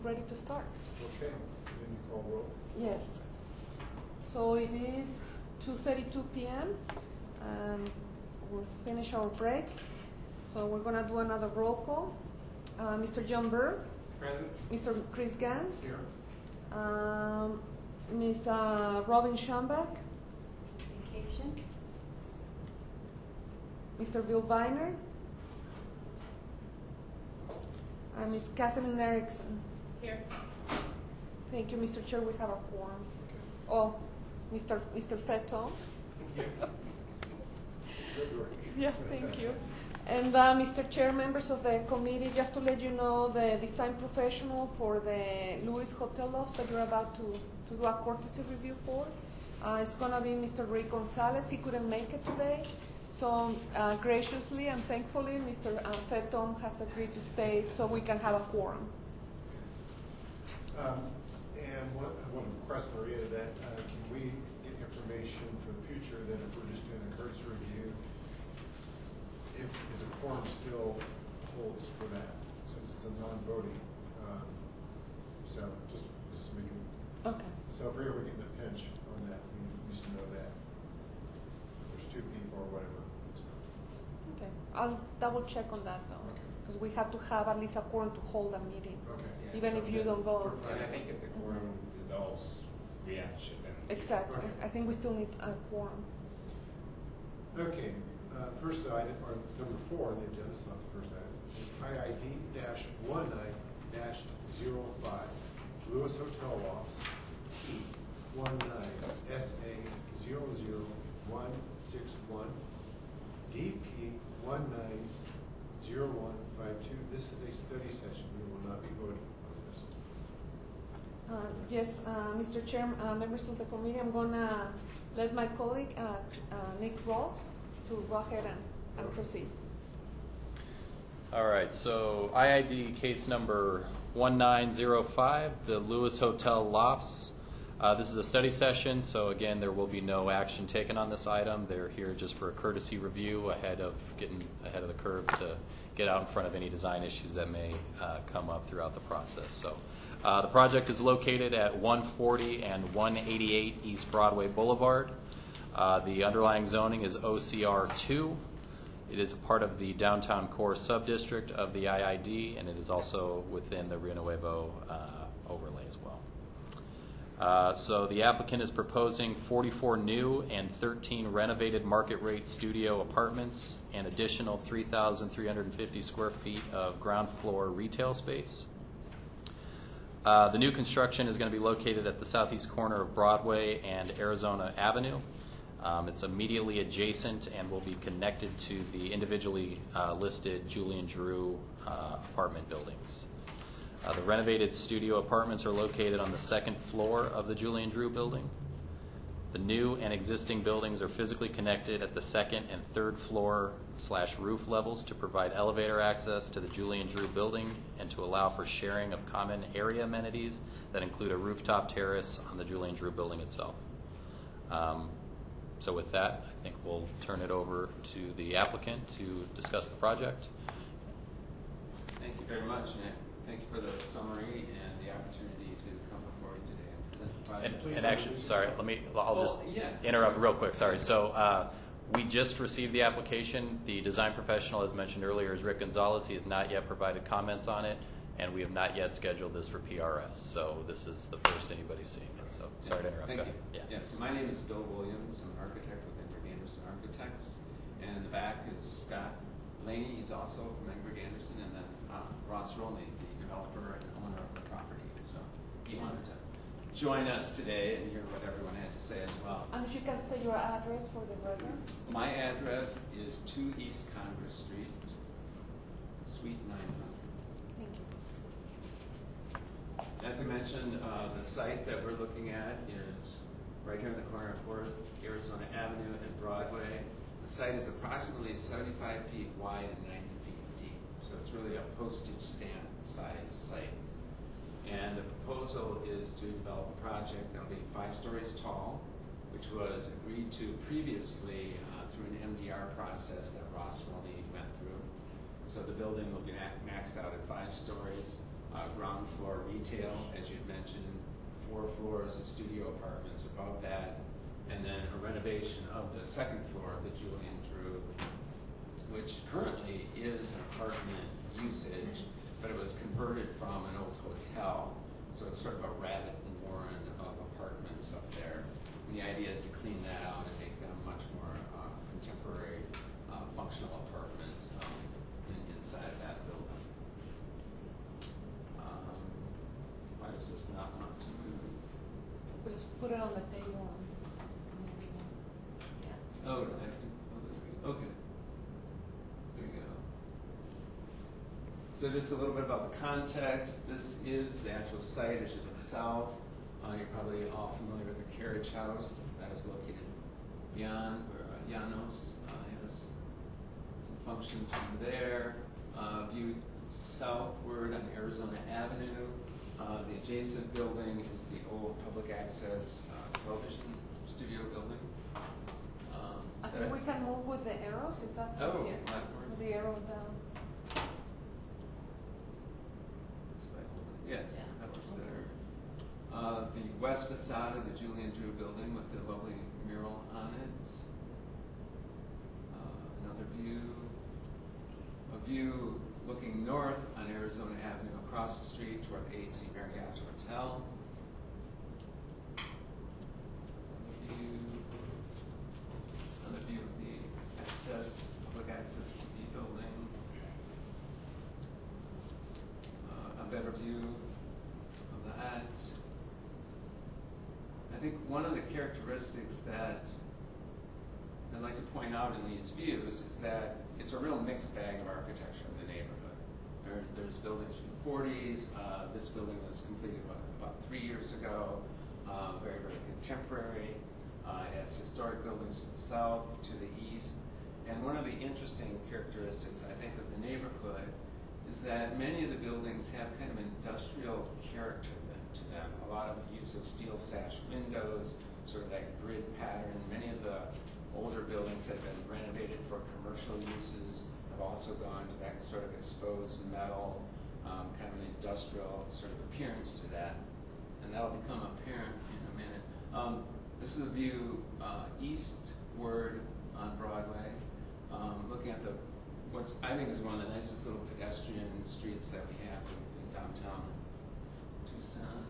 ready to start. Okay, then you call roll. Yes. So it is 2:32 p.m. We'll finish our break. So we're going to do another roll call. Mr. John Burr. Present. Mr. Chris Gans. Here. Ms. Robin Schambach. Vacation. Mr. Bill Viner. Ms. Kathleen Erickson. Here. Thank you, Mr. Chair. We have a quorum. Okay. Oh, Mr. Feto. Yeah, thank you. And Mr. Chair, members of the committee, just to let you know, the design professional for the Lewis Hotel Lofts that you're about to do a courtesy review for, it's going to be Mr. Rick Gonzalez. He couldn't make it today. So graciously and thankfully, Mr. Fetom has agreed to stay so we can have a quorum. And I want to request, Maria, that can we get information for the future that if we're just doing a courtesy review, if the quorum still holds for that, since it's a non-voting. So just to make it. Okay. So if we're ever getting a pinch on that, we need to know that. If there's two people or whatever. So. Okay. I'll double check on that though, because we have to have at least a quorum to hold a meeting, Okay. Yeah, even so if you don't vote. And I think if the quorum dissolves, we should then. Exactly. Okay. I think we still need a quorum. Okay, first item, or number 4 on the agenda, it's not the first item, is IID-19-05, Lewis Hotel Lofts, P19SA00161, DP190152. This is a study session. We will not be voting on this. Yes, Mr. Chair, members of the committee, I'm going to let my colleague, Nick Roth, to go ahead and proceed. All right, so IID case number 1905, the Lewis Hotel Lofts. This is a study session, so again, there will be no action taken on this item. They're here just for a courtesy review ahead of getting ahead of the curve to get out in front of any design issues that may come up throughout the process. So the project is located at 140 and 188 East Broadway Boulevard. The underlying zoning is OCR 2. It is a part of the downtown core subdistrict of the IID, and it is also within the Rio Nuevo overlay as well. So the applicant is proposing 44 new and 13 renovated market rate studio apartments and additional 3,350 square feet of ground floor retail space. The new construction is going to be located at the southeast corner of Broadway and Arizona Avenue. It's immediately adjacent and will be connected to the individually listed Julian Drew apartment buildings. The renovated studio apartments are located on the second floor of the Julian Drew building. The new and existing buildings are physically connected at the second and third floor / roof levels to provide elevator access to the Julian Drew building and to allow for sharing of common area amenities that include a rooftop terrace on the Julian Drew building itself. So with that, I think we'll turn it over to the applicant to discuss the project. Thank you very much, Nick. Thank you for the summary and the opportunity to come before you today and present the project. And actually, sorry, I'll just yes, interrupt real quick. Sorry. So we just received the application. The design professional, as mentioned earlier, is Rick Gonzalez. He has not yet provided comments on it, and we have not yet scheduled this for PRS. So this is the first anybody's seeing it. So sorry to interrupt. Thank Go you. ahead. Yeah. Yes, so my name is Bill Williams. I'm an architect with Engberg Anderson Architects. And in the back is Scott Blaney. He's also from Engberg Anderson. And then Ross Rolney, the developer and owner of the property. So he wanted to join us today and hear what everyone had to say as well. And if you can say your address for the record. My address is 2 East Congress Street, Suite 900. Thank you. As I mentioned, the site that we're looking at is right here in the corner of Arizona Avenue and Broadway. The site is approximately 75 feet wide and 90 feet deep, so it's really a postage stamp size site. And the proposal is to develop a project that will be 5 stories tall, which was agreed to previously through an MDR process that Ross Rolney went through. So the building will be maxed out at 5 stories. ground floor retail, as you had mentioned, 4 floors of studio apartments above that, and then a renovation of the second floor of the Julian Drew, which currently is an apartment usage, but it was converted from an old hotel. So it's sort of a rabbit warren of apartments up there. And the idea is to clean that out and make them much more contemporary, functional apartments inside of that building. Why does this not want to move? We'll just put it on the table. Yeah. Oh, do I have to? Oh, there we go. Okay. There we go. So just a little bit about the context. This is the actual site as you look south. You're probably all familiar with the carriage house that is located beyond where Janos has some functions from there. Viewed southward on Arizona Avenue. The adjacent building is the old public access television studio building. I think we can move with the arrows if that's easier. With the arrow down. Yes, Yeah. that works better. The west facade of the Julian Drew building with the lovely mural on it. Another view. A view looking north on Arizona Avenue across the street toward the AC Marriott Hotel. Another view of the public access TV building. A better view of that. I think one of the characteristics that I'd like to point out in these views is that it's a real mixed bag of architecture in the neighborhood. There's buildings from the 40s. This building was completed about 3 years ago. Very, very contemporary. It has historic buildings to the south, to the east. And one of the interesting characteristics, I think, of the neighborhood is that many of the buildings have kind of industrial character to them. A lot of use of steel sash windows, sort of that grid pattern. Many of the older buildings have been renovated for commercial uses, have also gone to that sort of exposed metal, kind of an industrial sort of appearance to that. And that'll become apparent in a minute. This is a view eastward on Broadway, looking at what I think is one of the nicest little pedestrian streets that we have in downtown Tucson.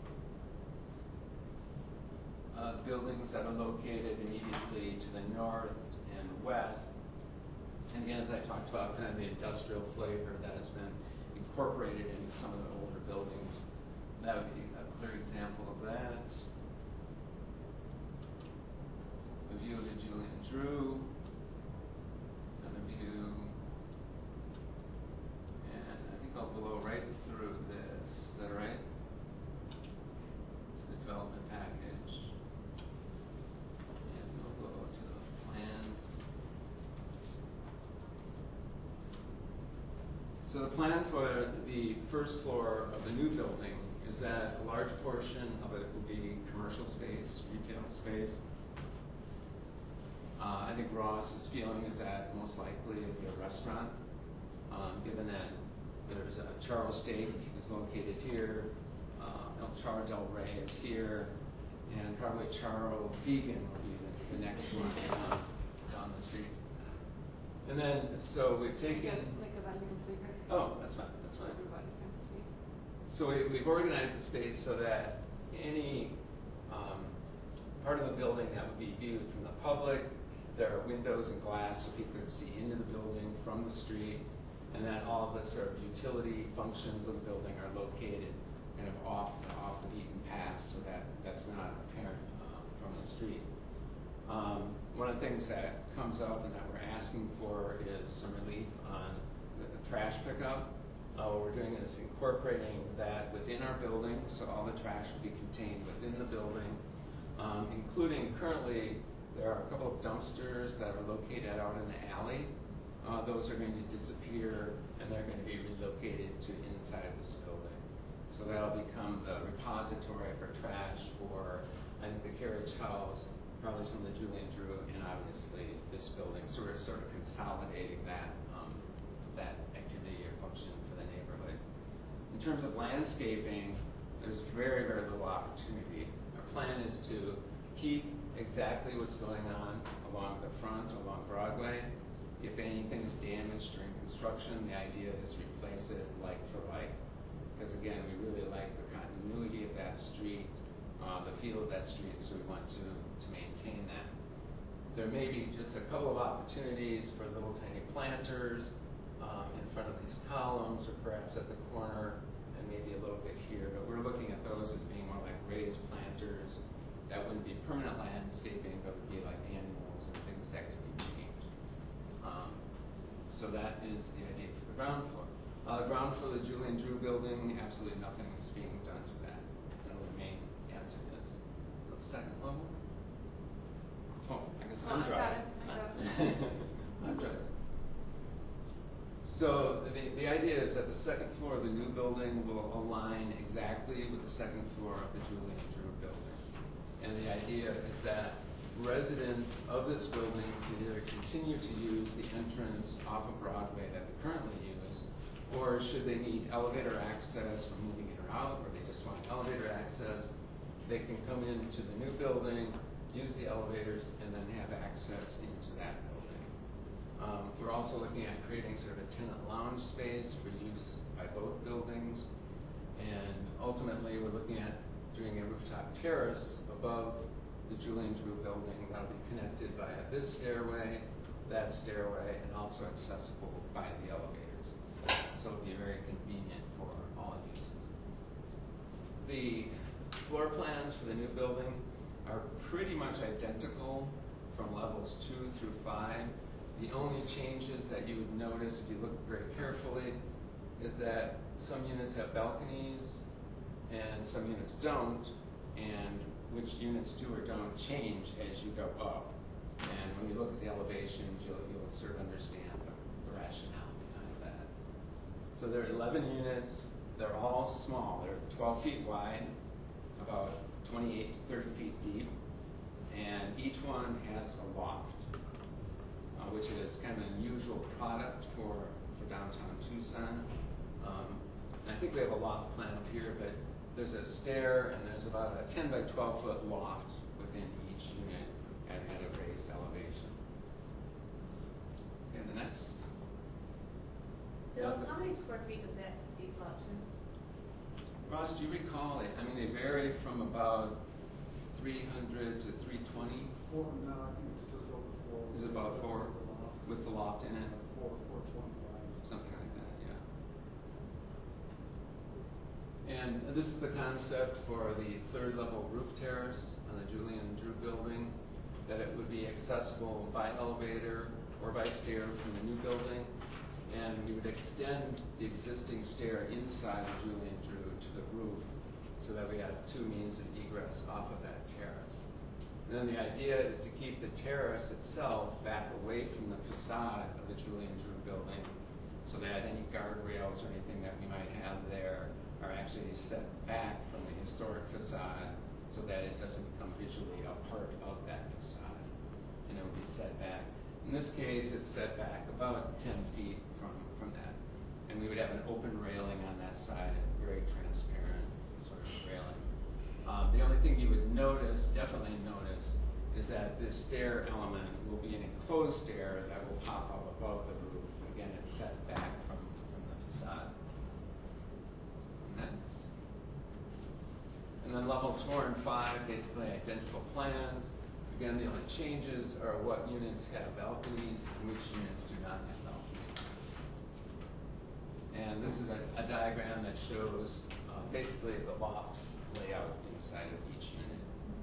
The buildings that are located immediately to the north and west. And again, as I talked about, kind of the industrial flavor that has been incorporated into some of the older buildings. That would be a clear example of that. A view of the Julian Drew. Another view. And I think I'll blow right through this. Is that right? It's the development package. And we'll go to those plans. So the plan for the first floor of the new building is that a large portion of it will be commercial space, retail space. I think Ross's feeling is that most likely it'll be a restaurant, given that there's a Charles Steak is located here, El Charro Del Rey is here, and probably Charro Vegan will be the next one down the street. And then, so we've taken. Just make it a little bigger. Oh, that's fine. That's fine. Everybody can see. So we've organized the space so that any part of the building that would be viewed from the public, there are windows and glass so people can see into the building from the street, and then all the sort of utility functions of the building are located kind of off the beaten path so that that's not apparent from the street. One of the things that comes up and that we're asking for is some relief on the trash pickup. What we're doing is incorporating that within our building, so all the trash will be contained within the building, including currently there are a couple of dumpsters that are located out in the alley. Those are going to disappear and they're going to be relocated to inside this building. So that'll become the repository for trash for, I think, the carriage house, probably some of the Julian Drew, and obviously this building. So we're sort of consolidating that activity or function for the neighborhood. In In terms of landscaping, there's very, very little opportunity. Our plan is to keep exactly what's going on along the front, along Broadway. If anything is damaged during construction, the idea is to replace it like for like. Because again, we really like the continuity of that street, the feel of that street, so we want to maintain that. There may be just a couple of opportunities for little tiny planters in front of these columns, or perhaps at the corner, and maybe a little bit here. But we're looking at those as being more like raised planters. That wouldn't be permanent landscaping, but would be like annuals and things that could be changed. So that is the idea for the ground floor. The ground floor of the Julian Drew building, absolutely nothing is being done to that. The main answer is the second level. Oh, I guess I'm driving. I got it. I'm driving. So the idea is that the second floor of the new building will align exactly with the second floor of the Julian Drew building. And the idea is that residents of this building can either continue to use the entrance off of Broadway that they currently use, or should they need elevator access for moving in or out, or they just want elevator access, they can come into the new building, use the elevators, and then have access into that building. We're also looking at creating sort of a tenant lounge space for use by both buildings, and ultimately we're looking at doing a rooftop terrace above the Julian Drew building that'll be connected by this stairway, that stairway, and also accessible by the elevators. So it'll be very convenient for all uses. The floor plans for the new building are pretty much identical from levels 2 through 5. The only changes that you would notice if you look very carefully is that some units have balconies and some units don't, and which units do or don't change as you go up. And when you look at the elevations, you'll sort of understand the rationale behind that. So there are 11 units. They're all small. They're 12 feet wide, about 28 to 30 feet deep, and each one has a loft, which is kind of an unusual product for downtown Tucson. And I think we have a loft plan up here, but there's a stair and there's about a 10 by 12 foot loft within each unit at a raised elevation. Okay, the next. Bill, how many square feet does that equal out to? Ross, do you recall? They vary from about 300 to 320. No, I think it's just over 4. Is it about 4 with the loft in it? 425. Something like that, yeah. And this is the concept for the third level roof terrace on the Julian Drew building, that it would be accessible by elevator or by stair from the new building. And we would extend the existing stair inside of Julian Drew to the roof so that we have 2 means of egress off of that terrace. And then the idea is to keep the terrace itself back away from the facade of the Julian Drew building so that any guardrails or anything that we might have there are actually set back from the historic facade so that it doesn't become visually a part of that facade, and it will be set back. In this case, it's set back about 10 feet from that. And we would have an open railing on that side, very transparent sort of railing. The only thing you would notice, definitely notice, is that this stair element will be an enclosed stair that will pop up above the roof. Again, it's set back from the facade. Next. And then levels 4 and 5, basically identical plans. Again, the only changes are what units have balconies and which units do not have balconies. And this is a diagram that shows basically the loft layout inside of each unit.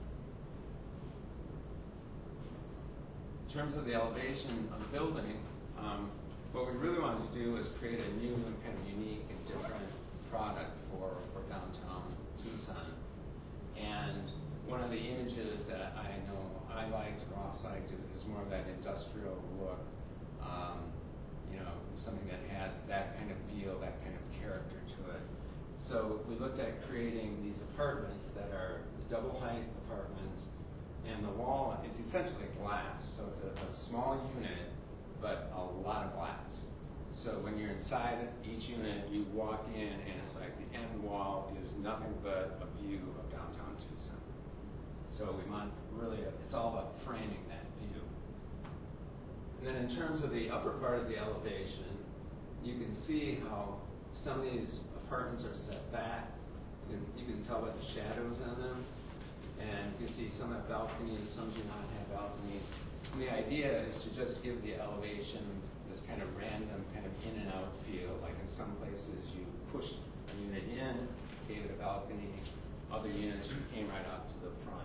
In terms of the elevation of the building, what we really wanted to do is create a new and kind of unique and different product for downtown Tucson. And one of the images that I know I liked, Ross liked, is more of that industrial look. Something that has that kind of feel, that kind of character to it. So we looked at creating these apartments that are double height apartments, and the wall, it's essentially glass. So it's a small unit, but a lot of glass. So when you're inside each unit, you walk in and it's like the end wall is nothing but a view of downtown Tucson. So we want really, it's all about framing that view. And then in terms of the upper part of the elevation, you can see how some of these apartments are set back. You can tell by the shadows on them. And you can see some have balconies, some do not have balconies. And the idea is to just give the elevation this kind of random, kind of in and out feel. Like in some places you pushed a unit in, gave it a balcony. Other units you came right up to the front.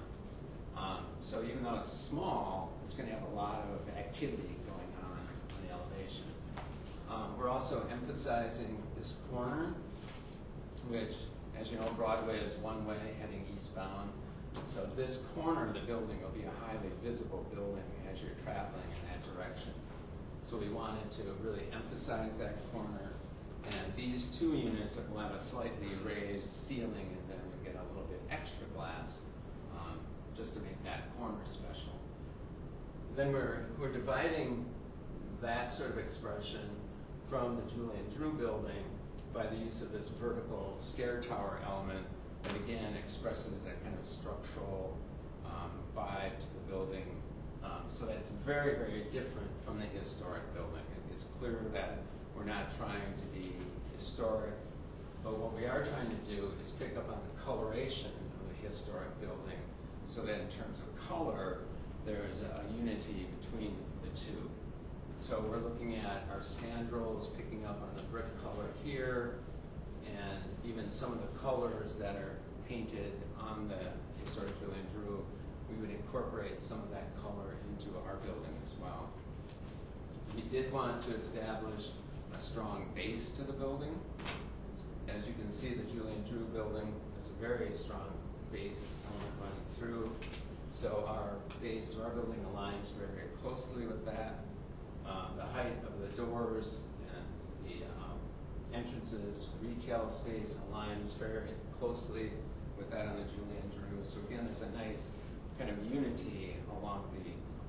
So even though it's small, it's going to have a lot of activity going on the elevation. We're also emphasizing this corner, which, as you know, Broadway is one way heading eastbound. So this corner of the building will be a highly visible building as you're traveling in that direction. So we wanted to really emphasize that corner. And these two units will have a slightly raised ceiling, and then we get a little bit extra glass just to make that corner special. Then we're dividing that sort of expression from the Julian Drew building by the use of this vertical stair tower element that again expresses that kind of structural vibe to the building. So that it's very, very different from the historic building. It's clear that we're not trying to be historic, but what we are trying to do is pick up on the coloration of a historic building so that in terms of color, there's a unity between the two. So we're looking at our spandrels, picking up on the brick color here, and even some of the colors that are painted on the historic Julian Drew, we would incorporate some of that color into our building as well. We did want to establish a strong base to the building. As you can see, the Julian Drew building has a very strong base running through. So our base to our building aligns very, very closely with that. The height of the doors and the entrances to the retail space aligns very closely with that on the Julian Drew. So again, there's a nice kind of unity along the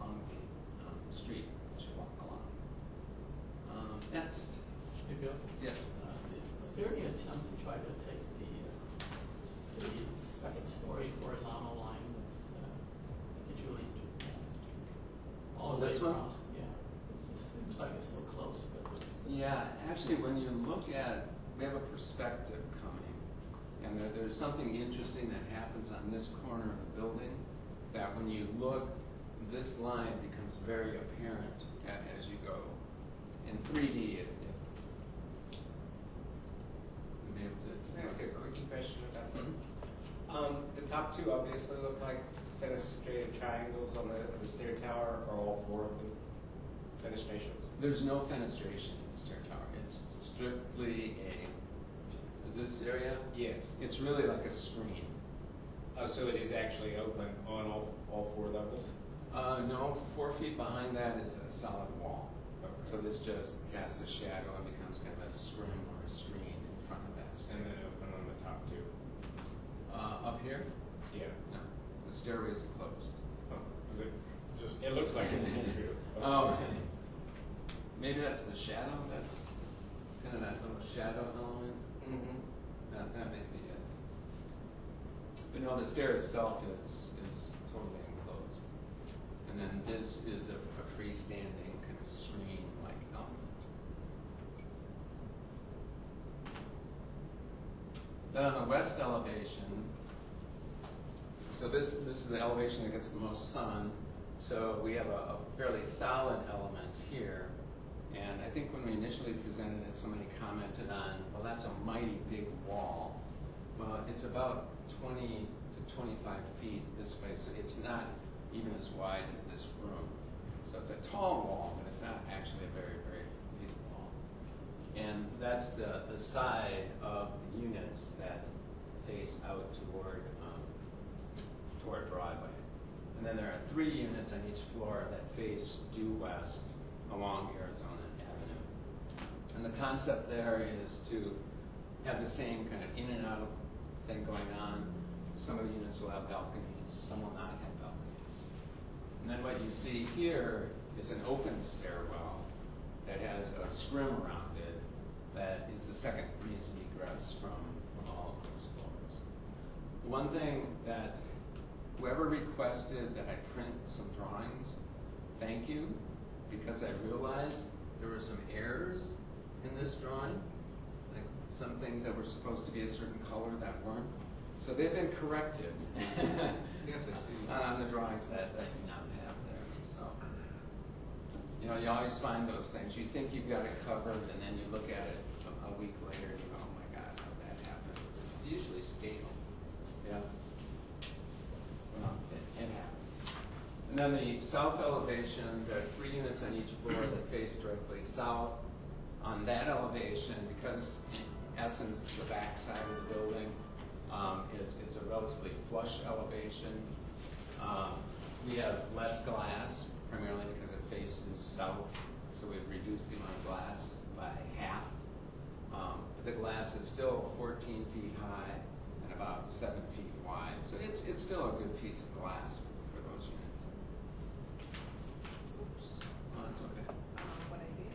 street as you walk along. Next. Hey, Bill. Yes. Was there any attempt to try to take the second story horizontal line that's the Julian Drew? All the way This one? across? Yeah. It seems like it's so close, but it's... Yeah, actually, when you look at, we have a perspective coming, and there's something interesting that happens on this corner of the building, that when you look, this line becomes very apparent as you go. In 3D, you may have to... Can I ask a quickie question about that? Mhm. The top two obviously look like fenestrated triangles on the stair tower. Are all four of them fenestrations? There's no fenestration in the stair tower. It's strictly this area, Yes. it's really like a screen. So it is actually open on all four levels? No, 4 feet behind that is a solid wall. Okay. So this just casts a shadow and becomes kind of a scrim or a screen in front of that And stair. then open on the top two? Up here? Yeah. No, the stairway is closed. Oh, is it just? It looks like it's see-through. Oh, maybe that's the shadow. That's kind of that little shadow element. Mm-hmm. That may be it. But no, the stair itself is totally enclosed. And then this is a freestanding kind of screen-like element. Then on the west elevation, so this is the elevation that gets the most sun. So we have a fairly solid element here. And I think when we initially presented it, somebody commented on, well, that's a mighty big wall. Well, it's about 20 to 25 feet this way, so it's not even as wide as this room. So it's a tall wall, but it's not actually a very, very big wall. And that's the side of the units that face out toward Broadway. And then there are 3 units on each floor that face due west along Arizona Avenue. And the concept there is to have the same kind of in and out thing going on. Some of the units will have balconies, some will not have balconies. And then what you see here is an open stairwell that has a scrim around that is the second reason egress from all of those floors. One thing that whoever requested that I print some drawings, thank you, because I realized there were some errors in this drawing, like some things that were supposed to be a certain color that weren't. So they've been corrected. Yes, I see. On the drawings that you now have there. So, you know, you always find those things. You think you've got it covered, and then you look at it a week later, and you go, oh my God, how'd that happen? It's usually scale. Yeah. Well, it happens. And then the south elevation, there are 3 units on each floor that face directly south. On that elevation, because in essence the back side of the building, it's a relatively flush elevation. We have less glass, primarily because it faces south, so we've reduced the amount of glass by half. The glass is still 14 feet high and about 7 feet wide, so it's still a good piece of glass for those units. Oops. Oh, that's okay. What I did.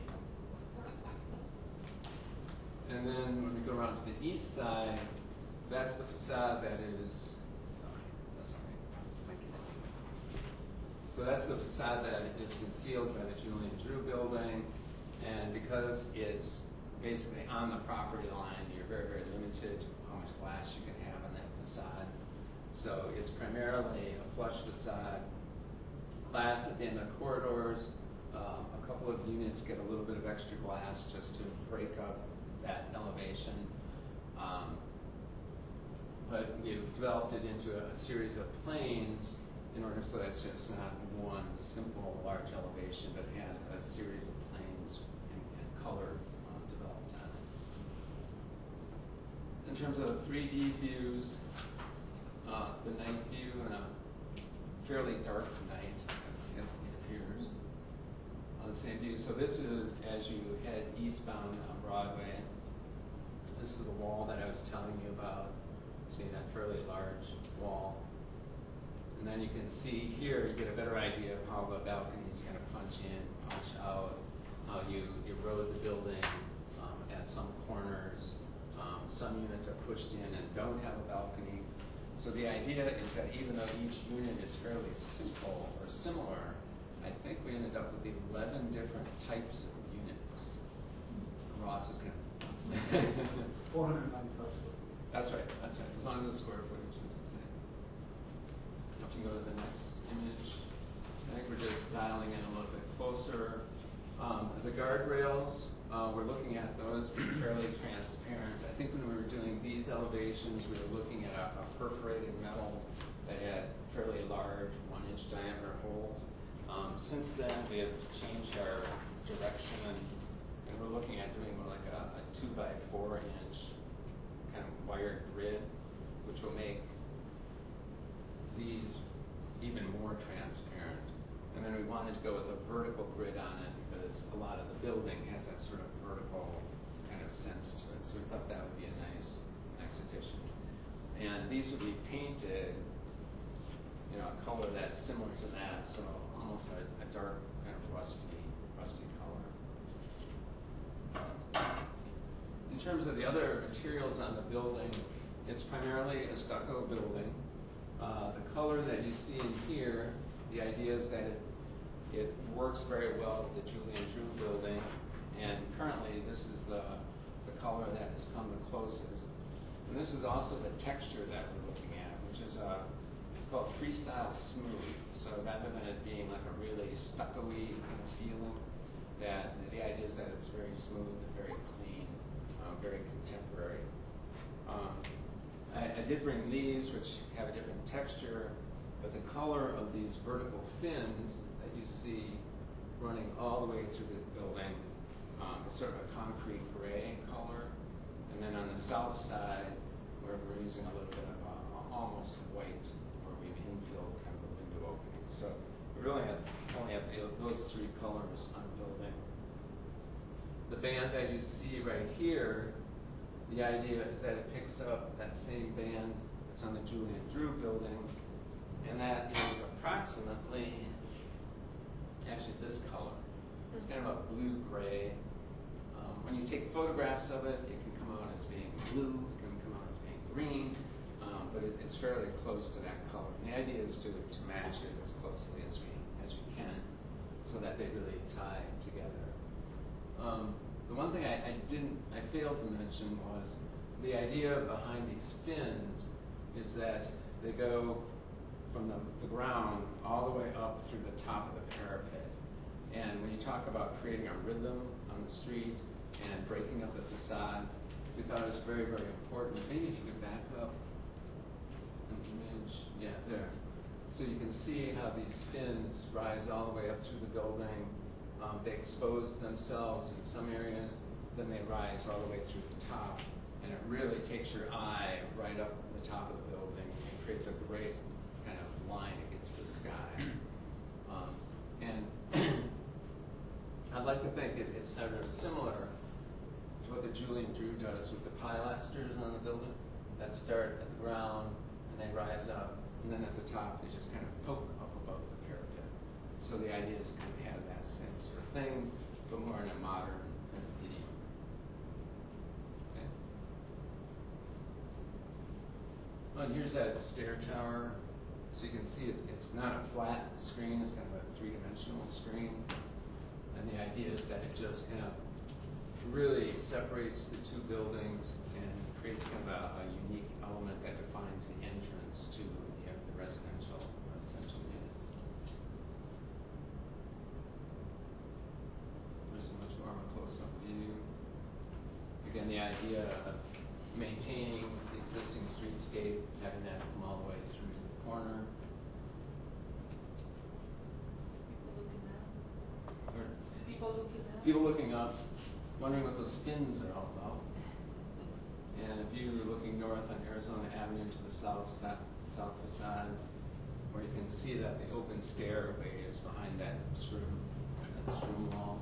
And then when we go around to the east side, that's the facade that is, sorry, that's all right. So that's the facade that is concealed by the Julian Drew building, and because it's basically on the property line, you're very, very limited to how much glass you can have on that facade. So it's primarily a flush facade, glass at the end of corridors. A couple of units get a little bit of extra glass just to break up that elevation. But we've developed it into a series of planes in order so that it's just not one simple large elevation, but it has a series of planes and color developed on it. In terms of the 3D views, the night view and a fairly dark night, it appears, on the same view. So this is as you head eastbound on Broadway. This is the wall that I was telling you about. It's that fairly large wall. And then you can see here, you get a better idea of how the balconies kind of punch in, punch out, how you erode the building at some corners. Some units are pushed in and don't have a balcony. So the idea is that even though each unit is fairly simple or similar, I think we ended up with 11 different types of units. Ross is going to... 495 square feet. That's right, as long as the square footage is the same. If you go to the next image, I think we're just dialing in a little bit closer. The guardrails, we're looking at those being fairly transparent. I think when we were doing these elevations, we were looking at a perforated metal that had fairly large 1-inch diameter holes. Since then, we have changed our direction, and we're looking at doing more like a 2x4-inch kind of wired grid, which will make these even more transparent. And then we wanted to go with a vertical grid on it because a lot of the building has that sort of vertical kind of sense to it. So we thought that would be a nice addition. And these would be painted, you know, a color that's similar to that, so almost a dark kind of rusty color. In terms of the other materials on the building, it's primarily a stucco building. The color that you see in here, the idea is that it works very well with the Julian Drew building, and currently this is the color that has come the closest. And this is also the texture that we're looking at, which is it's called freestyle smooth. So rather than it being like a really stucco-y kind of feeling, that the idea is that it's very smooth and very clean, very contemporary. I did bring these, which have a different texture, but the color of these vertical fins that you see running all the way through the building is sort of a concrete gray color. And then on the south side, where we're using a little bit of almost white, where we've infilled kind of the window opening. So we really only have those 3 colors on the building. The band that you see right here, the idea is that it picks up that same band that's on the Julian Drew building, and that is approximately, actually this color. It's kind of a blue-gray, when you take photographs of it, it can come out as being blue, it can come out as being green, but it's fairly close to that color. And the idea is to match it as closely as we can, so that they really tie together. The one thing I failed to mention was the idea behind these fins is that they go from the ground all the way up through the top of the parapet. And when you talk about creating a rhythm on the street and breaking up the facade, we thought it was very, very important. Maybe if you could back up an image, yeah, there. So you can see how these fins rise all the way up through the building. They expose themselves in some areas, then they rise all the way through the top, and it really takes your eye right up the top of the building and creates a great kind of line against the sky. And I'd like to think it's sort of similar to what the Julian Drew does with the pilasters on the building that start at the ground and they rise up, and then at the top they just kind of poke up above the parapet. So the idea is to kind of have that same sort of thing, but more in a modern kind of idiom. Okay. Well, and here's that stair tower. So you can see it's not a flat screen, it's kind of a three-dimensional screen. And the idea is that it just kind of really separates the two buildings and creates kind of a unique element that defines the entrance to the residential units. There's a much more of a close-up view. Again, the idea of maintaining the existing streetscape, having that come all the way through to the corner. People looking up, wondering what those fins are all about. And if you were looking north on Arizona Avenue to the south facade, where you can see that the open stairway is behind that screw wall.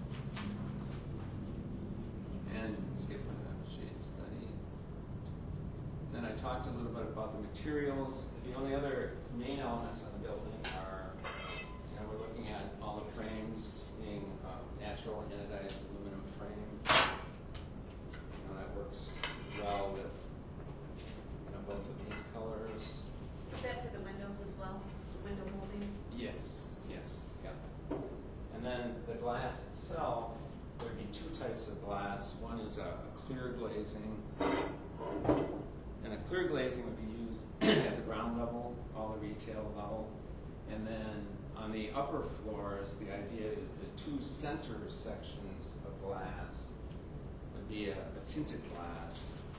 And skip the shade study. Then I talked a little bit about the materials. The only other main elements of the building are, we're looking at all the frames being natural anodized aluminum frame. That works well with both of these colors. Is that for the windows as well? Window molding? Yes, yeah. And then the glass itself, there would be two types of glass. One is a clear glazing, and the clear glazing would be used at the ground level, all the retail level, and then on the upper floors, the idea is the two center sections of glass would be a tinted glass,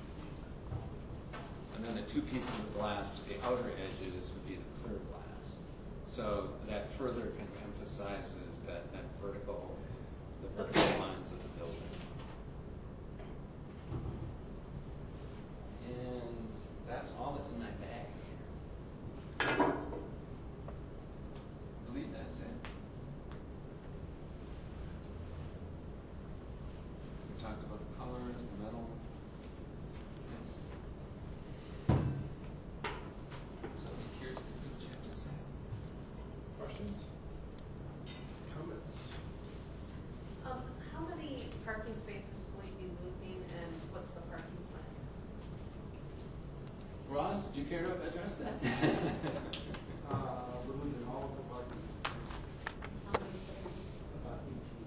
and then the two pieces of glass to the outer edges would be the clear glass. So that further kind of emphasizes the vertical lines of the building. And that's all that's in my bag. I believe that's it. We talked about the colors, the metal. Yes. So I'll be curious to see what you have to say. Questions? Comments? How many parking spaces will you be losing, and what's the parking plan? Ross, did you care to address that? We're losing all of the parking. How many spaces? About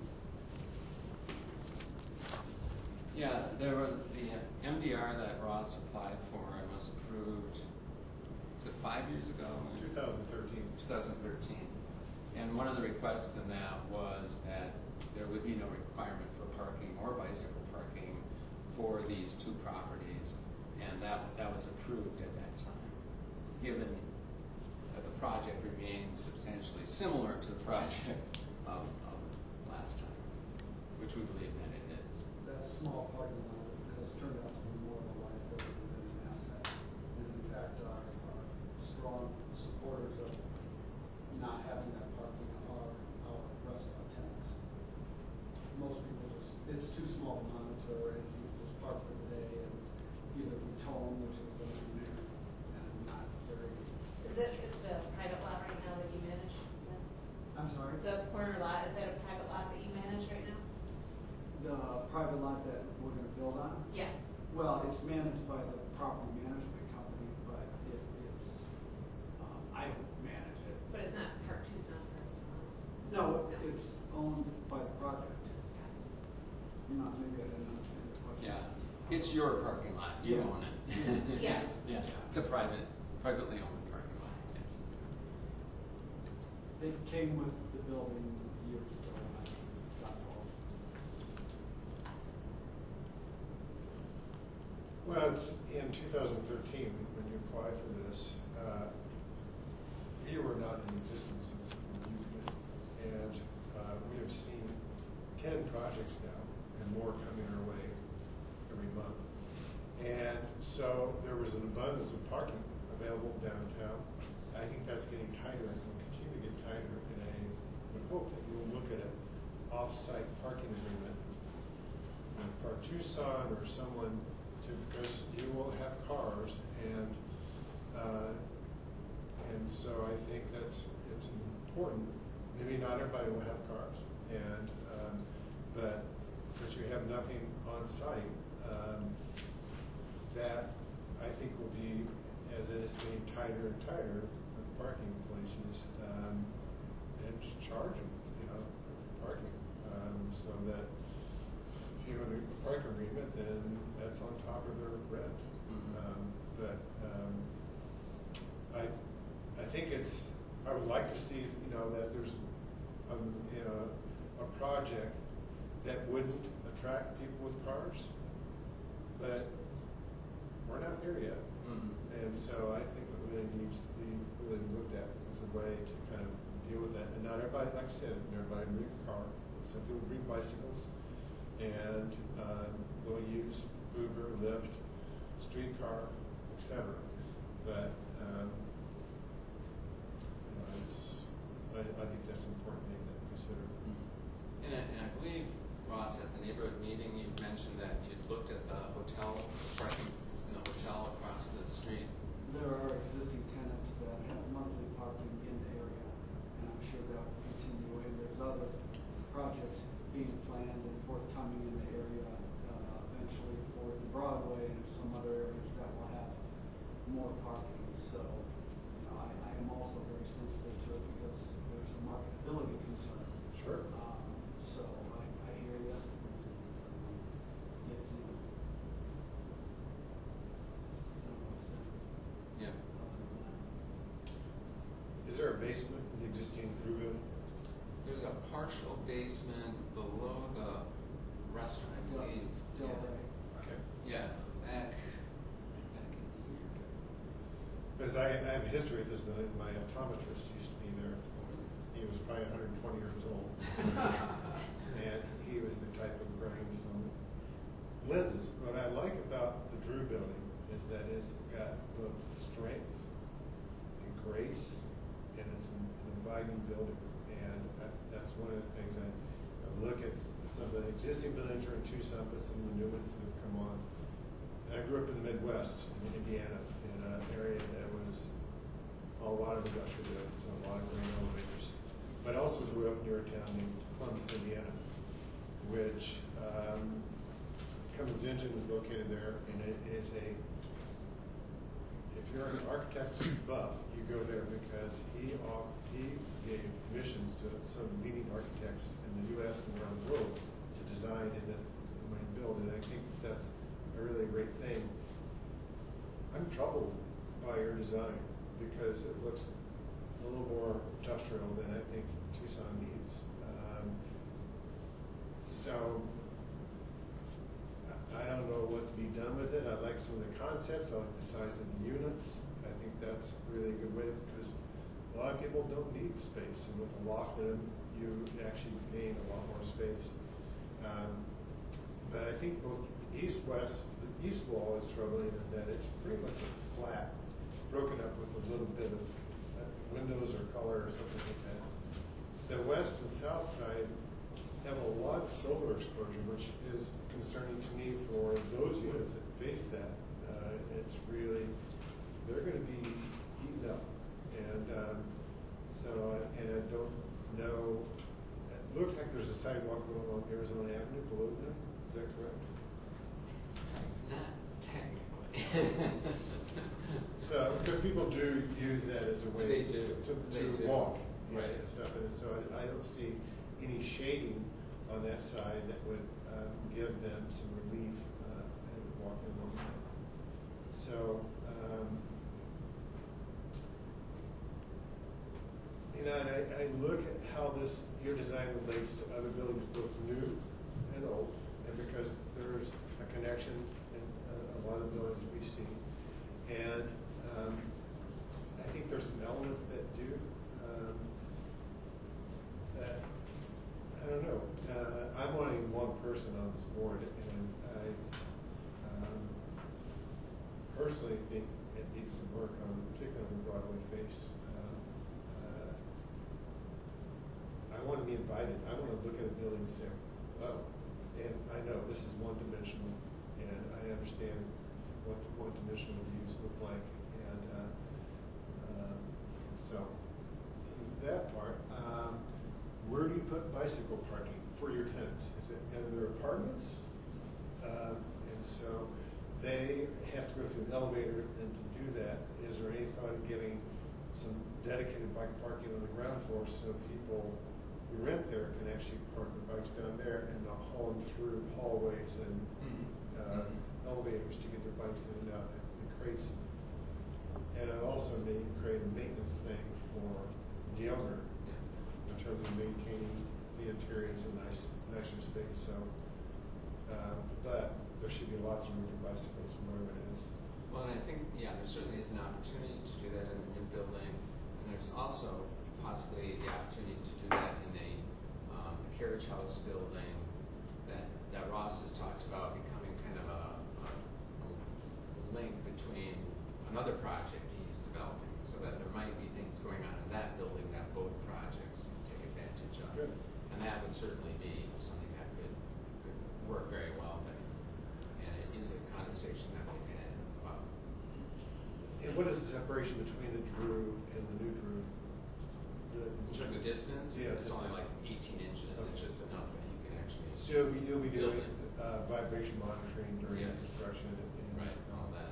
18. Yeah, there was the MDR that Ross applied for and was approved, was it 5 years ago? 2013. 2013. And one of the requests in that was that there would be no requirement for parking or bicycle parking for these two properties, and that was approved at that time. Given that the project remains substantially similar to the project of last time, which we believe that it is. That small parking lot has turned out to be more of a liability than an asset. And in fact, our strong supporters of not having that parking are our restaurant tenants. Most people it's too small to monitor, and people just park for the day and either we tow them, which is a nightmare, and not very. Is it a private lot right now that you manage? I'm sorry? The corner lot, is that a private lot that you manage right now? The private lot it's managed by the property management company, but it's, I don't manage it. But it's not for Tucson, No, it's owned by the project. Not, maybe I didn't understand the question. Yeah, it's your parking lot, you Yeah. own it. Yeah. Yeah, it's a privately owned parking lot, yes. They came with the building years ago when I got involved. Well, it's in 2013, when you applied for this, we were not in existence as a review committee. And we have seen 10 projects now, and more coming our way every month. And so there was an abundance of parking available downtown. I think that's getting tighter and will continue to get tighter. And I would hope that you'll look at an off-site parking agreement with Park Tucson or someone to, because you will have cars, and so I think it's important. Maybe not everybody will have cars, and but since you have nothing on site, that I think will be, as it is getting tighter and tighter with parking places, and just charge them, parking, so that if you have a park agreement, then that's on top of their rent. But I think I would like to see, that there's, a project that wouldn't attract people with cars, but we're not there yet. And so I think it really needs to be really looked at as a way to kind of deal with that. And not everybody, like I said, everybody bring a car. Some people bring bicycles, and will use Uber, Lyft, streetcar, etc. But I think that's an important thing to consider. And I believe, Ross, at the neighborhood meeting, you mentioned that you'd looked at the hotel, parking in the hotel across the street. There are existing tenants that have monthly parking in the area, and I'm sure that will continue. And there's other projects being planned and forthcoming in the area eventually for the Broadway and some other areas that will have more parking. So, I am also very sensitive to it because there's a marketability concern. Sure. So I hear you. Yeah. Is there a basement in the existing Drew building? There's a partial basement below the restaurant, I believe. Del Yeah. Rey. Okay. Yeah, back in here. Because I have a history with this building. My optometrist used to be there. He was probably 120 years old. And he was the type of wearing his own lenses. What I like about the Drew building is that it's got both strength and grace, and it's an inviting building. And that's one of the things I look at. Some of the existing buildings are in Tucson, but some of the new ones that have come on. And I grew up in the Midwest, in Indiana, in an area that was a lot of industrial buildings and a lot of grain elevators. But I also grew up near a town named Columbus, Indiana, which Cummins Engine is located there, and it is if you're an architect buff, you go there because he gave commissions to some leading architects in the U.S. and around the world to design and build, and I think that's a really great thing. I'm troubled by your design because it looks a little more industrial than I think Tucson needs. So I don't know what to be done with it. I like some of the concepts. I like the size of the units. I think that's really a good way because a lot of people don't need space, and with a loft in them, you actually gain a lot more space. But I think both the east wall is troubling in that it's pretty much a flat, broken up with a little bit of windows or color or something like that. The west and south side have a lot of solar exposure, which is concerning to me for those units that face that. It's really, they're going to be eaten up. And and I don't know, it looks like there's a sidewalk going along Arizona Avenue below them. Is that correct? Not So, because people do use that as a way They do. They to do. walk, Right. and stuff, and so I don't see any shading on that side that would give them some relief and walking along that. So, you know, and I look at how your design relates to other buildings, both new and old, and because there's a connection in a lot of the buildings that we see. And I think there's some elements that do, that, I don't know, I'm only one person on this board, and I personally think it needs some work on, particularly on the Broadway face. I want to be invited. I want to look at a building and say, oh, and I know this is one-dimensional, and I understand what one-dimensional views look like, and so with that part, where do you put bicycle parking for your tenants? Is it in their apartments? And so they have to go through an elevator, and to do that, is there any thought of getting some dedicated bike parking on the ground floor so people who rent there can actually park their bikes down there and not haul them through hallways and elevators to get their bikes in and out? It creates, and it also may create a maintenance thing for the owner in terms of maintaining the interior as a nicer space. So, but there should be lots of room for bicycles wherever it is. Well, and I think, yeah, there certainly is an opportunity to do that in the new building, and there's also possibly the opportunity to do that in the carriage house building that Ross has talked about becoming kind of a link between another project he's developing, so that there might be things going on in that building that both projects take advantage of. Good. And that would certainly be something that could work very well there. And it is a conversation that we've had about. And what is the separation between the Drew and the new Drew? In terms of distance, Yeah, it's distance. only like 18 inches. Okay. It's just enough that you can actually So you'll be doing build it. vibration monitoring during Yes. construction and Right, all that.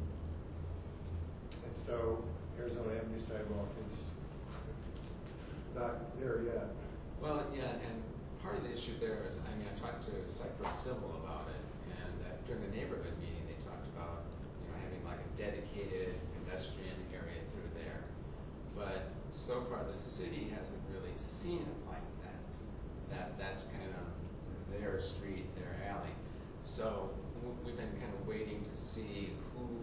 And so Arizona Avenue sidewalk is not there yet. Well, yeah, and part of the issue there is, I mean, I talked to Cypress Civil about it, and during the neighborhood meeting, they talked about, having like a dedicated pedestrian area through there. But so far, the city hasn't really seen it like that. That's kind of their street, their alley. So we've been kind of waiting to see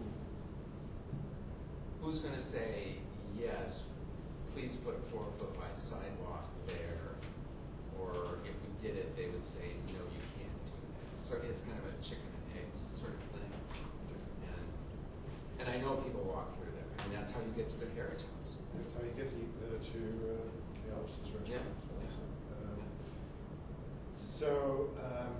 who's going to say, yes, please put a 4-foot wide sidewalk there, or if we did it, they would say, no, you can't do that. So it's kind of a chicken and eggs sort of thing. And I know people walk through there. I mean, that's how you get to the carriage house. That's how you get to Allison's restaurant. Yeah. So,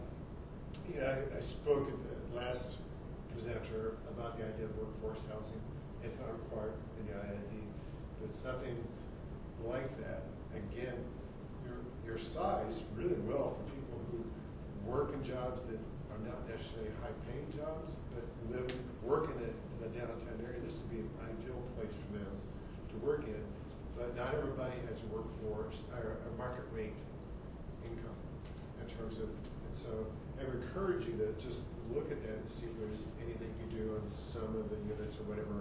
I spoke at the last presenter about the idea of workforce housing. It's not required in the IID, but something like that, again, your size really well for people who work in jobs that are not necessarily high-paying jobs, but work in the downtown area. This would be an ideal place for them to work in, but not everybody has a workforce or a market rate income in terms of, and so I would encourage you to just look at that and see if there's anything you do on some of the units or whatever,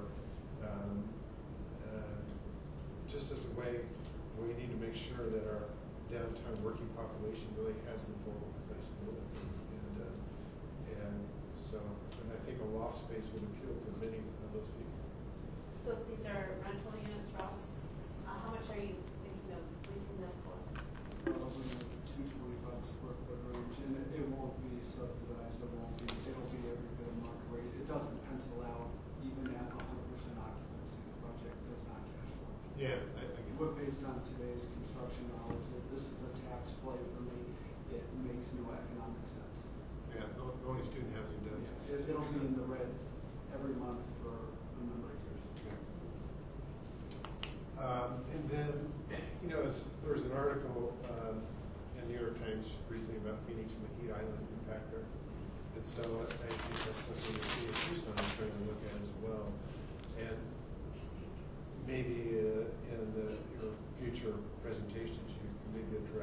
just as a way we need to make sure that our downtown working population really has an affordable place to live. And so, and I think a loft space would appeal to many of those people. So if these are rental units, Ross, how much are you thinking of leasing them for? Probably in the $225 square foot range, and it won't be subsidized. It'll be every bit of market rate. It doesn't pencil out even at 100% occupancy. The project does not cash flow. Yeah, But based on today's construction hours, if this is a tax play for me, it makes no economic sense. yeah, only student housing does. It'll be in the red every month for a number of years. And then, there was an article in the New York Times recently about Phoenix and the heat island impact there. And so I think that's something that Tucson is trying to look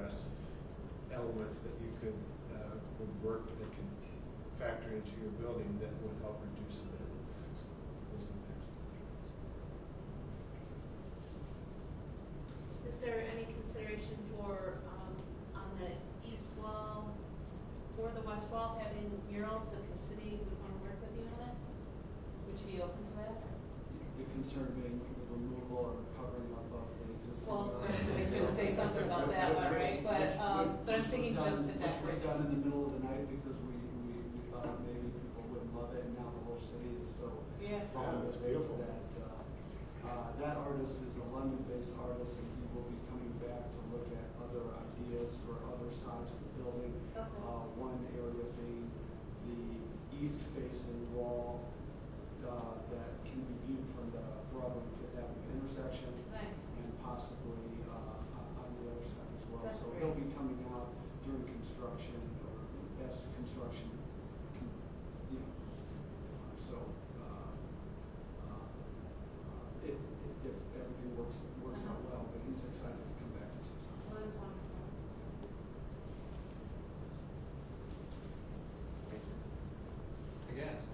address elements that you could, would work, that can factor into your building that would help reduce those impacts. Is there any consideration for, on the east wall or the west wall, having murals if the city would want to work with you on it? Would you be open to that? The concern being the removal or covering up of the existing. Well, I murals. was going to say something about that one, right? But I'm thinking just to Which was decorate. done in the middle of the night because we thought maybe people wouldn't love it, and now the whole city is so Yeah. fond Yeah, it's of it beautiful. that that artist is a London-based artist, and he will be coming back to look at other ideas for other sides of the building. Okay. One area being the east-facing wall that can be viewed from the Broadway and Fifth Avenue intersection, Nice. and possibly on the other side as well. That's So great. he'll be coming out during construction or as construction, you know. So if everything works out well, but he's excited to come back to Tucson. Well, that's wonderful. I guess.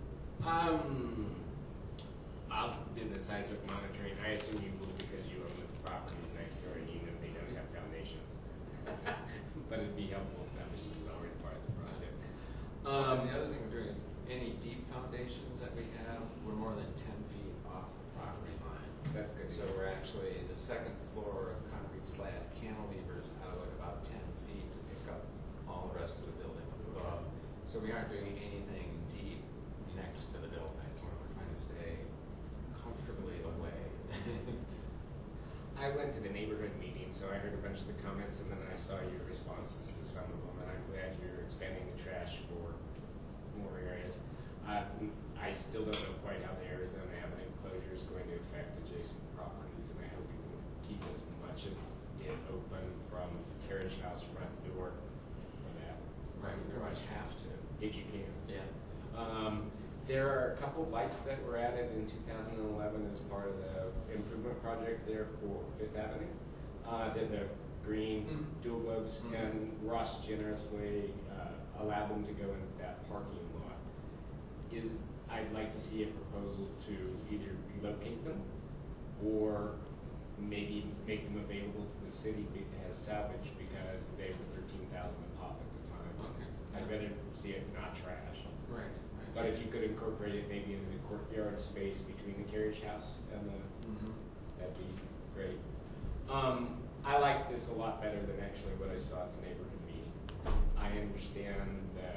I'll do the seismic monitoring. I assume you will because you own the properties next door and you know they don't have foundations. But it'd be helpful if that was just already part of the project. And the other thing we're doing is any deep foundations that we have, we're more than 10 feet off the property line. That's good. So we're actually, the second floor of concrete slab cantilevers out at about 10 feet to pick up all the rest of the building above. So we aren't doing anything deep next to the building. We're trying to stay comfortably away. I went to the neighborhood meeting, so I heard a bunch of the comments, and then I saw your responses to some of them, and I'm glad you're expanding the trash for more areas. I still don't know quite how the Arizona Avenue closure is going to affect adjacent properties, and I hope you can keep as much of it open from Carriage House front door for that. Right, we pretty much have to. If you can. Yeah. There are a couple of lights that were added in 2011 as part of the improvement project there for Fifth Avenue. They're the green dual globes, and Ross generously allowed them to go in that parking lot. I'd like to see a proposal to either relocate them or maybe make them available to the city as salvage because they were $13,000 a pop at the time. Okay. I'd rather see it not trash. Right. But if you could incorporate it maybe into the courtyard space between the carriage house and the, that'd be great. I like this a lot better than actually what I saw at the neighborhood meeting. I understand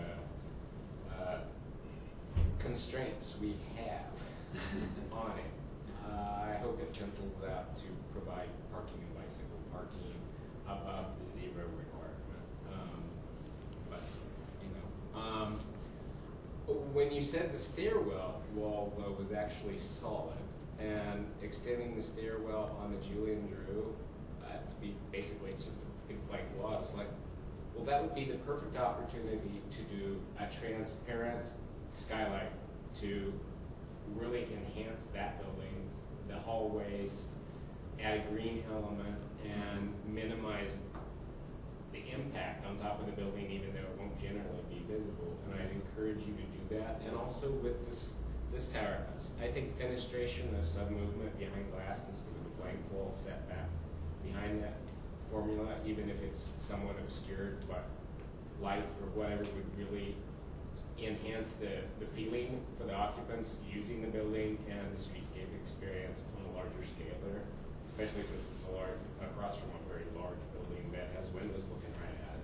the constraints we have on it. I hope it pencils out to provide parking and bicycle parking above the zero requirement. But, you know. When you said the stairwell wall though was actually solid, and extending the stairwell on the Julian Drew to be basically just a big blank wall, I was like, well, that would be the perfect opportunity to do a transparent skylight to really enhance that building, the hallways, add a green element, and minimize the impact on top of the building, even though it won't generally be visible. And I'd encourage you to do that. And also with this tower, I think fenestration of some movement behind glass instead of the blank wall setback behind that formula, even if it's somewhat obscured, but light or whatever would really enhance the feeling for the occupants using the building and the streetscape experience on a larger scale there, especially since it's so large, across from a very large building that has windows looking right at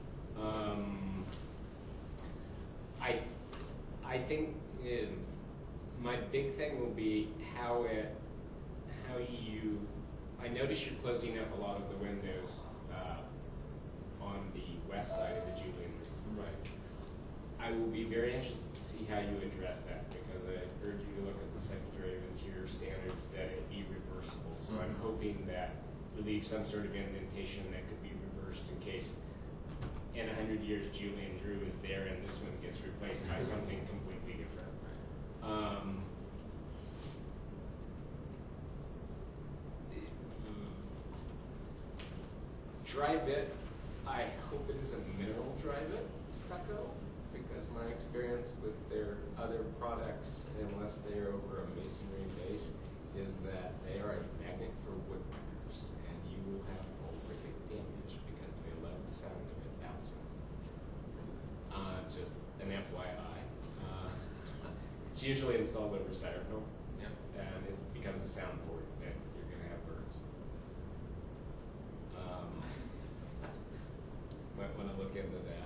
it. I think my big thing will be how you. I notice you're closing up a lot of the windows on the west side of the Julian. Right. I will be very interested to see how you address that because I urge you to look at the Secretary of Interior standards that it be reversible. So I'm hoping that you leave some sort of indentation that could be reversed in case in 100 years Julian Drew is there and this one gets replaced by something completely different. dry bit, I hope it is a mineral dry bit stucco, because my experience with their other products, unless they are over a masonry base, is that they are a magnet for woodpeckers, and you will have horrific damage because they love the sound of it bouncing. Just an FYI. It's usually installed over styrofoam, and it becomes a soundboard, and you're going to have birds. Might want to look into that.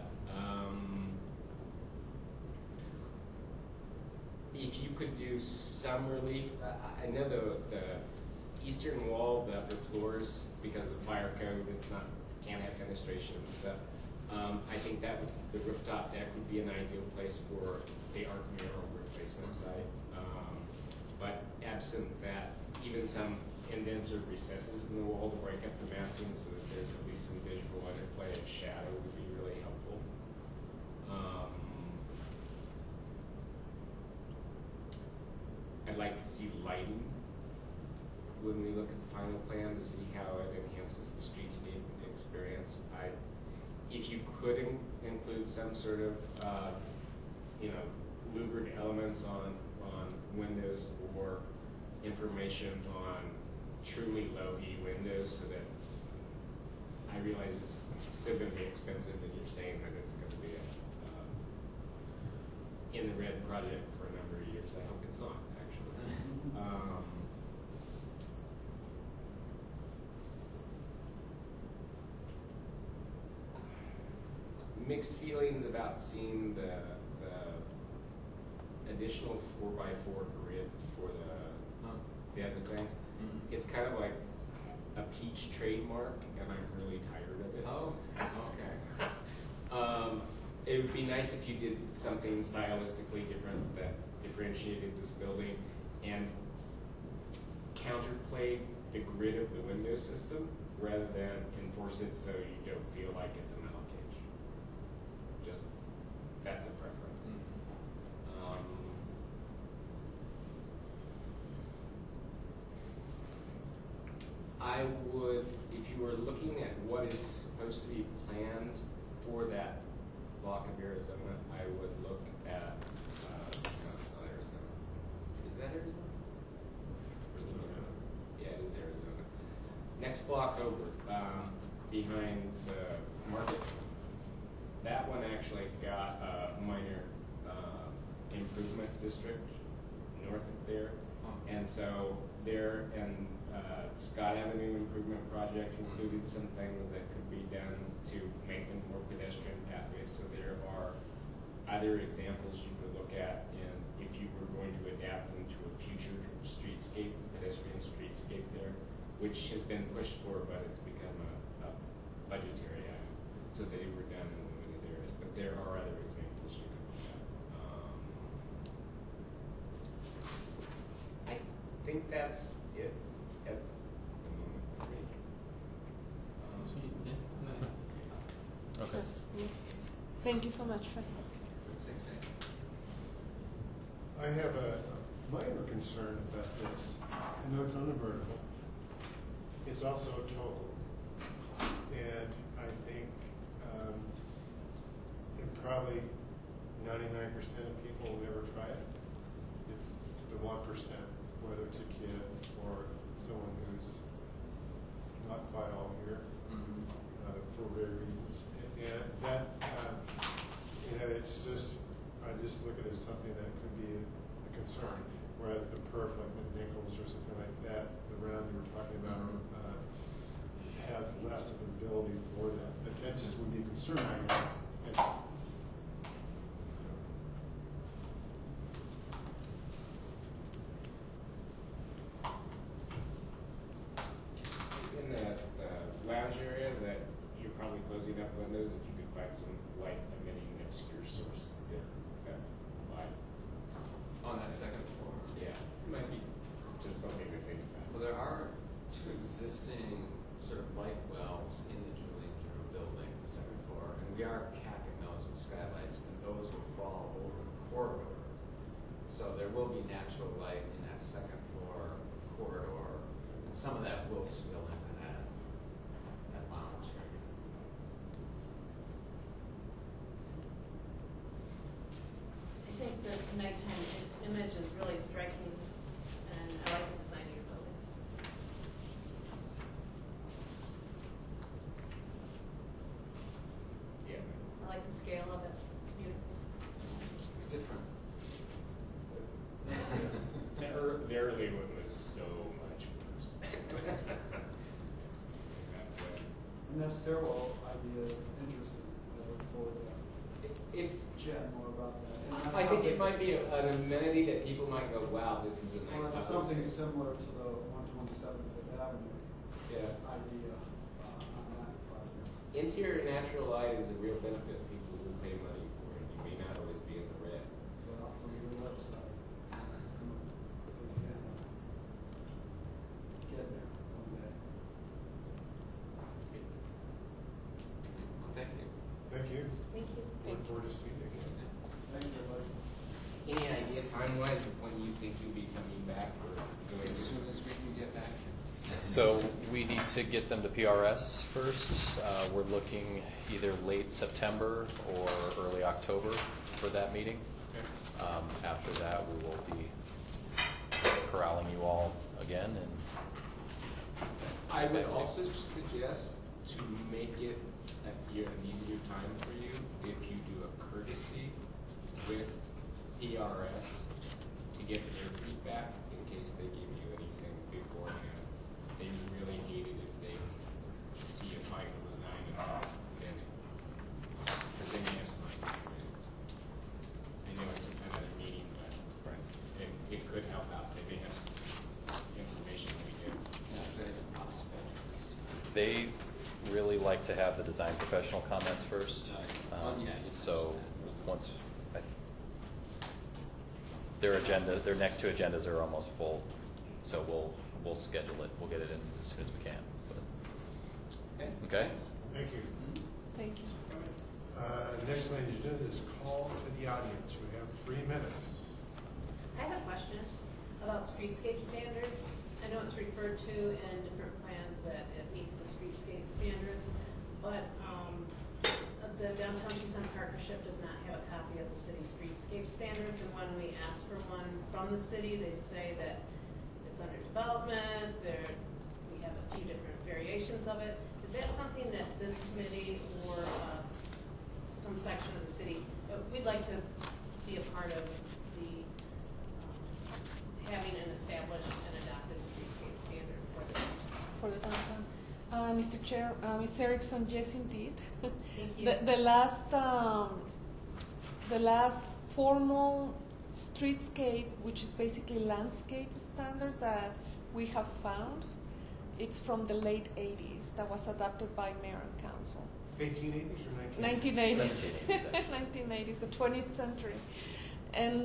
If you could do some relief, I know the eastern wall, the upper floors, because of the fire code, can't have fenestration and stuff. I think that the rooftop deck would be an ideal place for the arc mural replacement site. But absent that, even some indents or recesses in the wall to break up the massing so that there's at least some visual interplay of shadow would be really helpful. I'd like to see lighting when we look at the final plan to see how it enhances the streetscape experience. If you could include some sort of, louvered elements on windows or information on truly low-E windows, so that I realize it's still going to be expensive, and you're saying that it's going to be in the red project for a number of years. I hope it's not, actually. Mixed feelings about seeing the additional 4x4 grid for the other things. Mm-hmm. It's kind of like a peach trademark, and I'm really tired of it. Oh, okay. It would be nice if you did something stylistically different that differentiated this building and counterplayed the grid of the window system rather than enforce it so you don't feel like it's a metal cage. Just, that's a preference. Mm-hmm. I would, if you were looking at what is supposed to be planned for that block of Arizona, I would look at, no, it's not Arizona. Is that Arizona? Yeah, it is Arizona. Next block over, behind the market. That one actually got a minor improvement district north of there. And so there, and Scott Avenue Improvement Project included some things that could be done to make them more pedestrian pathways. So there are other examples you could look at, and if you were going to adapt them to a future streetscape, pedestrian streetscape there, which has been pushed for, but it's become a budgetary item. So they were done in limited areas, but there are other examples you could look at. I think that's it at the moment for me. Excuse me, Nick, I'm gonna have to take off. Okay. Yes, yes. Thank you so much, Fred. Thanks, Nick. I have a minor concern about this. I know it's on the vertical. It's also a total. And I think probably 99% of people will never try it. It's the 1%, whether it's a kid or someone who's not quite all here for rare reasons. And that, it's just, I just look at it as something that could be a concern. Whereas the perf, like McNichols or something like that, the round you were talking about, has less of an ability for that. But that just would be a concern. In the lounge area that you're probably closing up windows, if you could find some light emitting obscure source there, that light. On that second floor. Yeah, it might be just something to think about. Well, there are two existing sort of light wells in the Julian Drew building, the second floor, and we are capping those with skylights, and those will fall over the corridor. So there will be natural light in that second floor corridor, and some of that will spill into that lounge area. nighttime image is really striking, and I like the design of your building. Yeah. I like the scale of it. It's beautiful. It's different. The early one was so much worse. And that stairwell idea is interesting. I look forward to If chatting more about that. And that's I think something- it might be an amenity that people might go, wow, this is a nice Well, it's opportunity. something similar to the 127th Fifth Avenue Yeah. idea on that project. Interior natural light is a real benefit. People will pay money for it. You may not always be in the red. Well, from your website, if you can get there one day. Well, thank you. Thank you. Thank you. Look forward to seeing you again. Thank you, everybody. Any idea time-wise of when you think you'll be coming back or doing As soon as we can get back. So we need to get them to PRS first. We're looking either late September or early October for that meeting. After that, we will be corralling you all again. And I would also suggest to make it an easier time for you if you do a courtesy with PRS to get their feedback in case they give you anything beforehand. They really hate it if they see a final design and not then because they may have some ideas. I know it's another meeting, but it could help out. They may have some information we do. Yeah, is that even possible? they really like to have the design professional comments first. Well, yeah, you So mentioned that. once their next two agendas are almost full, so we'll schedule it. We'll get it in as soon as we can. Okay. Thank you. Thank you. Next on the agenda is call to the audience. We have 3 minutes. I have a question about streetscape standards. I know it's referred to in different plans that it meets the streetscape standards, but the Downtown Tucson Partnership does not have a copy of the city streetscape standards, and when we ask for one from the city, they say that it's under development, we have a few different variations of it. Is that something that this committee or some section of the city, we'd like to be a part of the having an established and adopted streetscape standard for the For the downtown. Mr. Chair, Ms. Erickson, yes, indeed. Thank you. The last formal streetscape, which is basically landscape standards that we have found, it's from the late 80s. That was adopted by Mayor and Council. 1880s or 1980s? 1980s. 1980s, exactly. 1980s, the 20th century. And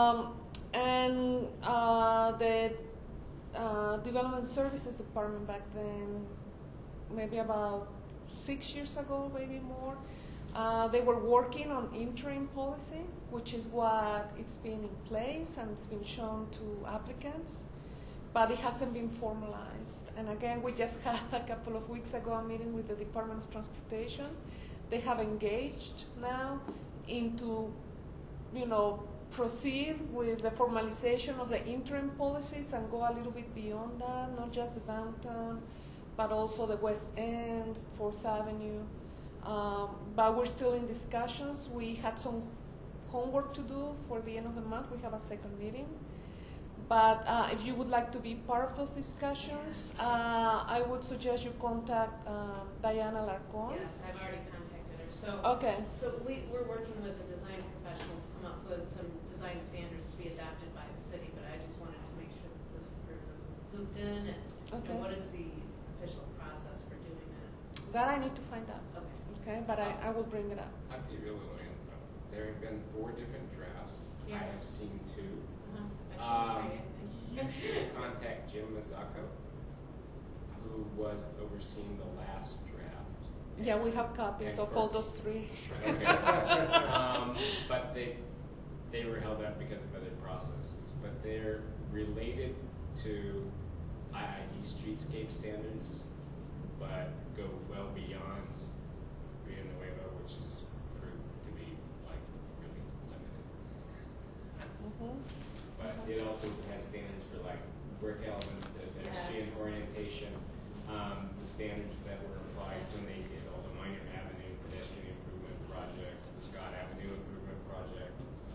the Development Services Department back then, maybe about 6 years ago, maybe more, they were working on interim policy, which is what it's been in place and it's been shown to applicants, but it hasn't been formalized. And again, we just had a couple of weeks ago a meeting with the Department of Transportation. They have engaged now into, proceed with the formalization of the interim policies and go a little bit beyond that, not just the downtown, but also the West End, 4th Avenue. But we're still in discussions. We had some homework to do for the end of the month. We have a second meeting. But if you would like to be part of those discussions, I would suggest you contact Diana Larcon. Yes, I've already contacted her. So, Okay. so we're working with the design professional to come up with some design standards to be adopted by the city, but I just wanted to make sure that this group was looped in and Okay. what is the official process for doing that? That I need to find out. Okay. Okay, but I will bring it up. I'd be really willing. There have been 4 different drafts. I Yes. have seen 2. I see. You should contact Jim Mazzacco, who was overseeing the last draft. Yeah, we have copies And of all those 3. Okay. But they were held up because of other processes. But they're related to IID streetscape standards, but go well beyond Villanueva, which is proved to be like really limited. Mhm. But it also has standards for like brick elements, the pedestrian Yes. orientation, the standards that were applied when they did all the minor avenue pedestrian improvement projects, the Scott Avenue improvement project.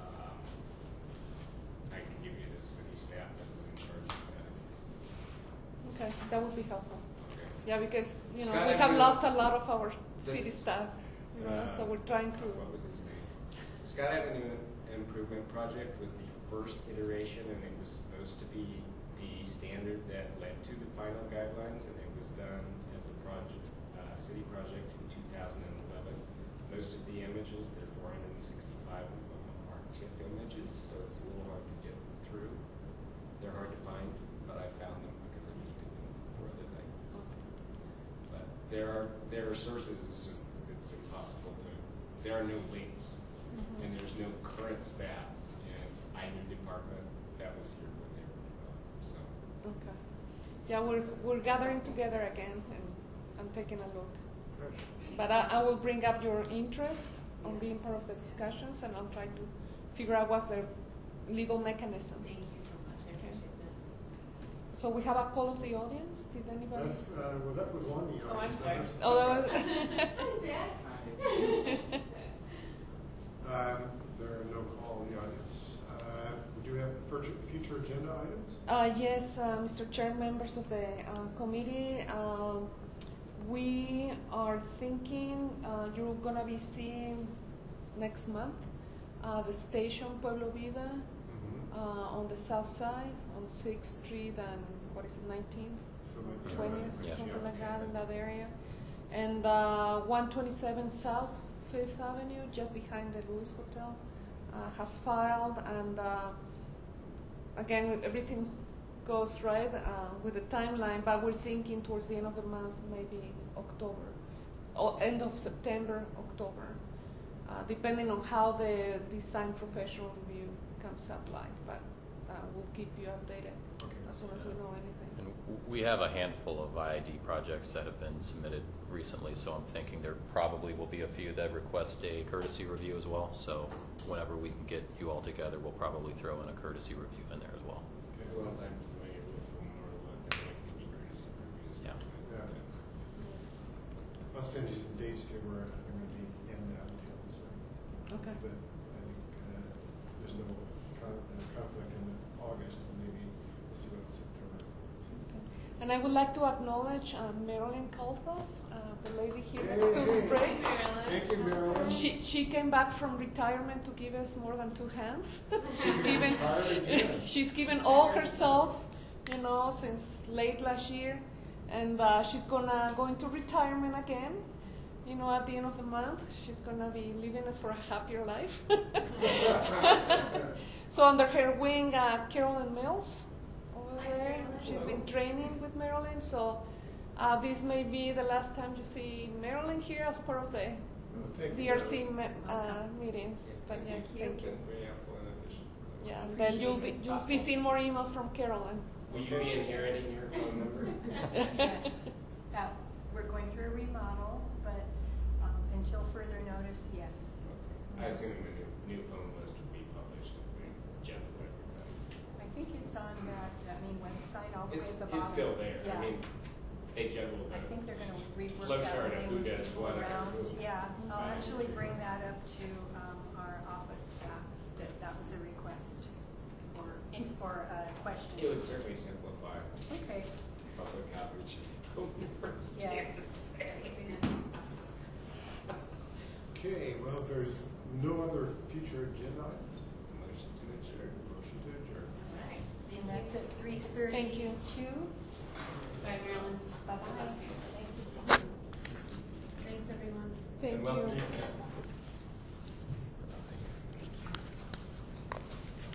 I can give you the city staff that was in charge of that. Okay, that would be helpful. Okay. Yeah, because, you know, Scott we have Avenue- lost a lot of our This- city staff, you know, so we're trying to. What was his name? The Scott Avenue Improvement Project was the first iteration, and it was supposed to be the standard that led to the final guidelines, and it was done as a project, city project in 2011. Most of the images, they're 465 of them, are TIFF images, so it's a little hard to get through. They're hard to find, but I found them because I needed them for other things. But there are sources. It's impossible to. There are no links, and there's no current staff in either department that was here when they were developed. So Okay. Yeah, we're gathering together again, and I'm taking a look. Good. But I will bring up your interest on being part of the discussions, and I'll try to figure out what's the legal mechanism. Thank you so much. I Okay. appreciate that. So we have a call of the audience. Did anybody? That's, well, that was one of the Oh, I'm items. sorry. Oh, that was. Hi, Zach. There are no call in the audience. We do have future agenda items. Yes, Mr. Chair, members of the committee, we are thinking you're going to be seeing next month the station Pueblo Vida on the south side, on 6th Street and, what is it, 19th? Something like that. 20th, Yeah. something like that in that area. And 127 South 5th Avenue, just behind the Louis Hotel, has filed. And again, if everything goes right with the timeline, but we're thinking towards the end of the month, maybe October, or end of September, October, depending on how the design professional review comes up like. But we'll keep you updated Okay. as soon as we know anything. And we have a handful of IID projects that have been submitted recently, so I'm thinking there probably will be a few that request a courtesy review as well. So whenever we can get you all together, we'll probably throw in a courtesy review in there as well. the ones I'm familiar with will more what they're likely to be courtesy reviews. Yeah. Yeah. I'll send you some dates to where I'm going to be in downtown. So Okay. but I think there's no conflict in August. Maybe we'll see what in September. And I would like to acknowledge Marilyn Kalthoff, the lady here next to the break. Thank you, Marilyn. She came back from retirement to give us more than 2 hands. she's given Retired again. she's given all herself, you know, since late last year, and she's gonna go into retirement again. You know, at the end of the month, she's gonna be leaving us for a happier life. So under her wing, Carolyn Mills over there. She's been training with Marilyn, so this may be the last time you see Marilyn here as part of the Thank you, DRC Marilyn. meetings. But yeah, thank you. Been very helpful and efficient. Yeah, and then you'll be seeing more emails from Carolyn. Will you be inheriting your phone number? Yes, we're going through a remodel, but until further notice, yes. I assume a new phone list would be published if we jump everybody. I think it's on that, website all the way It's at the bottom. still there. Yeah. I mean, they juggle I the think they're gonna rework flow that chart of way who and does people what. around. Yeah, I'll Right. actually bring that up to our office staff, that was a request or a question. It would certainly simplify Okay, public outreach of phone numbers. yes. Okay, well, if there's no other future agenda items, Motion to adjourn. motion to adjourn. All right. And that's at 3:32. Thank you. Bye, Marilyn. Bye-bye. Nice to see you. Thanks, everyone. Thank And welcome. you.